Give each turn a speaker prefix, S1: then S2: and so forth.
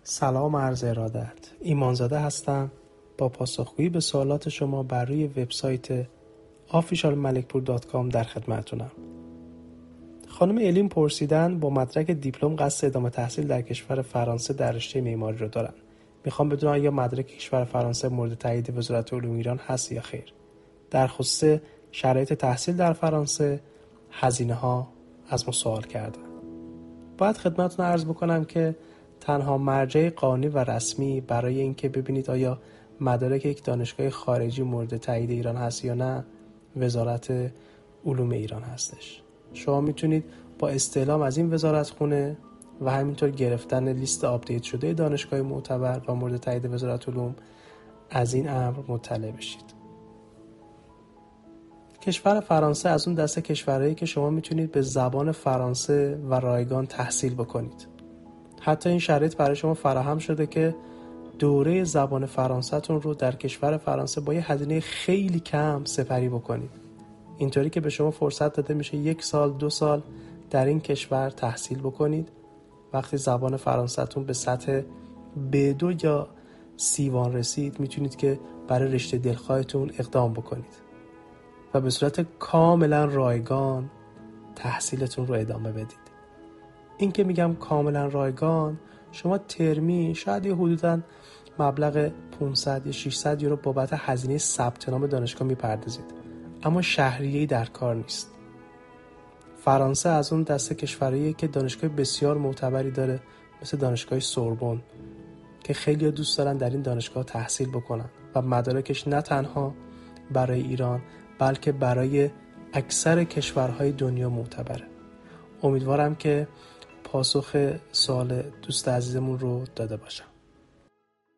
S1: سلام و عرض ارادت. ایمانزاده هستم. با پاسخگویی به سوالات شما بر روی وبسایت officialmalekpur.com در خدمتتونم. خانم الین پرسیدن با مدرک دیپلم قصد ادامه تحصیل در کشور فرانسه در رشته معماری رو دارن. میخوام بدونم آیا مدرک کشور فرانسه مورد تایید وزارت علوم ایران هست یا خیر. در خصوص شرایط تحصیل در فرانسه، هزینه ها از ما سوال کردن. باید خدمتتون عرض بکنم که تنها مرجع قانونی و رسمی برای اینکه ببینید آیا مدارک یک دانشگاه خارجی مورد تایید ایران هست یا نه، وزارت علوم ایران هستش. شما میتونید با استعلام از این وزارتخونه و همینطور گرفتن لیست آپدیت شده دانشگاه معتبر و مورد تایید وزارت علوم از این امر مطلع بشید. کشور فرانسه از اون دسته کشورهایی که شما میتونید به زبان فرانسه و رایگان تحصیل بکنید. حتی این شرایط برای شما فراهم شده که دوره زبان فرانسه‌تون رو در کشور فرانسه با یه هزینه خیلی کم سپری بکنید. اینطوری که به شما فرصت داده میشه 1 سال 2 سال در این کشور تحصیل بکنید. وقتی زبان فرانسه‌تون به سطح B2 یا C1 رسید میتونید که برای رشته دلخواهتون اقدام بکنید و به صورت کاملا رایگان تحصیلتون رو ادامه بدید. این که میگم کاملا رایگان، شما ترمی شاید یه حدوداً مبلغ 500 یا 600 یورو بابت هزینه ثبت نام دانشگاه میپردازید، اما شهریه‌ای در کار نیست. فرانسه از اون دسته کشورهاییه که دانشگاه بسیار معتبری داره، مثل دانشگاه سوربن که خیلی دوست دارن در این دانشگاه تحصیل بکنن و مدارکش نه تنها برای ایران بلکه برای اکثر کشورهای دنیا معتبره. امیدوارم که پاسخ سوال دوست عزیزمون رو داده باشم.